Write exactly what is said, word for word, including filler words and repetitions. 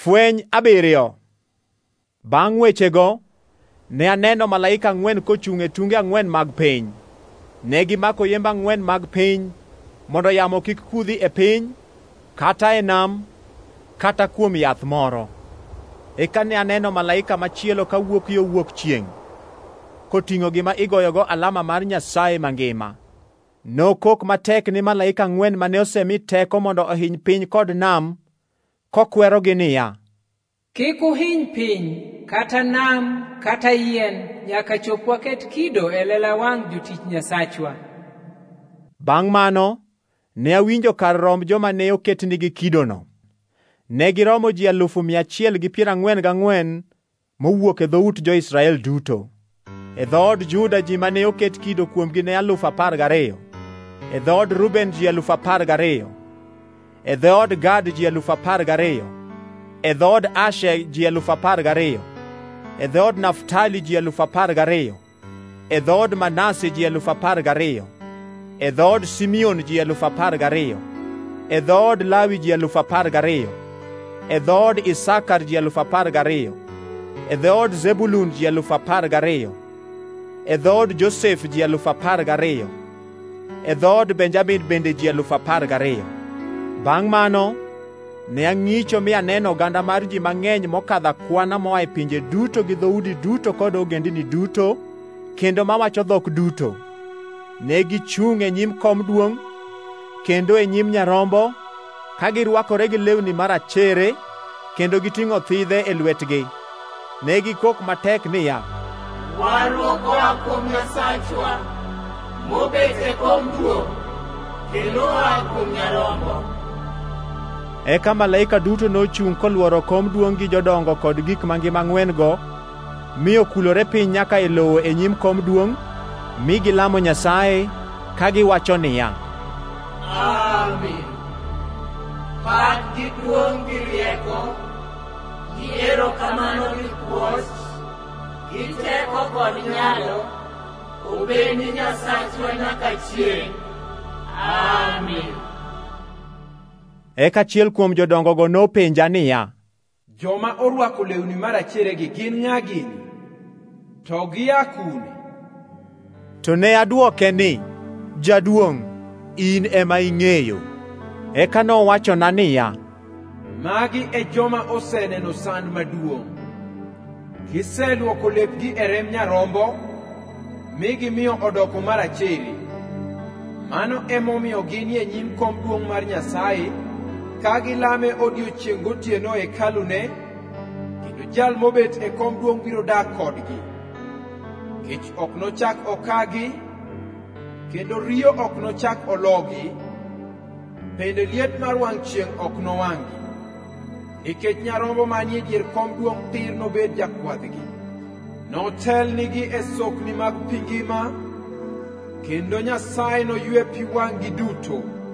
Fweny abiriyo. Bang' wechego, ne aneno malaika ang'wen kochung' e tunge ang'wen mag piny. Ne gimako yembe ang'wen mag piny, mondo yamo kik kudhi e piny, kata e nam, kata kuom yath moro. Eka ne aneno malaika machielo kawuok yo wuok chiengʼ, koting'o gima igoyogo alama mar Nyasaye mangima. Nokok matek ni malaika ang'wen mane osemi teko mondo ohiny piny kod nam, kokwerogi niya, kik uhiny piny, kata nam, kata yien, nyaka chop waket kido e lela wangʼ jotich Nyasachwa. Bang' mano, ne awinjo kar romb joma ne oketnigi kidono. Ne giromo ji alufu mia achiel gi piero ang'wen gang'wen mowuok e dhout jo-Israel duto. E dhood Juda ji mane oket kido kuomgi ne alufu apar gariyo. E dhood Ruben ji alufu apar gariyo. E dhood Gad ji alufu apar gariyo. E dhood Asher ji alufu apar gariyo. E dhood Naftali ji alufu apar gariyo. E dhood Manase ji alufu apar gariyo. E dhood Simeon ji alufu apar gariyo. E dhood Lawi ji alufu apar gariyo. E dhood Isakar ji alufu apar gariyo. E dhood Zebulun ji alufu apar gariyo. E dhood Josef ji alufu apar gariyo. E dhood Benjamin bende ji alufu apar gariyo. Bang' mano, ne ang'icho mi aneno oganda mar ji mang'eny mokadho akwana moa e pinje duto gi dhoudi duto kod ogendini duto, kendo mawacho dhok duto. Ne gichung' e nyim kom duongʼ, kendo e nyim Nyarombo, ka girwakore gi lewni marachere, kendo giting'o thidhe e lwetgi. Ne gikok matek niya, warruok oa kuom Nyasachwa, mobet e kom duong', kendo oa kuom Nyarombo. Eka malaika duto nochung' kolworo kom duong' gi jodongo kod gik mangima ang'wen-go, mi okulore piny nyaka e lowo e nyim kom duong', mi gilamo Nyasaye, ka giwacho niya, Amin. Pak gi duong' gi rieko, gi erokamano gi puoch, gi teko kod nyalo, obed ni Nyasachwa nyaka chiengʼ. Amin. Eka achiel kuom jodongogo nopenja niya, joma orwako lewni marachere-gi gin ng'a gini? To gia kune? To ne adwoke ni, Jaduong', in ema ing'eyo. Eka nowachona niya, magi e joma oseneno sand maduong'. Giseluoko lepgi e rem Nyarombo, mi gimiyo odoko marachere. Mano emomiyo ginie nyim kom duong' mar Nyasaye, ka gilame odiechieng' gotieno e hekalune, kendo jal mobet e kom duong' biro dak kodgi. Kech ok nochak okagi, kendo riyo ok nochak ologi, bende liet mar wangʼ chieng' ok nowang'gi. Nikech Nyarombo manie dier kom duong' tir nobed jakwadhgi. Notelnigi e sokni mag pi ngima, kendo Nyasaye noywe pi wang'gi duto.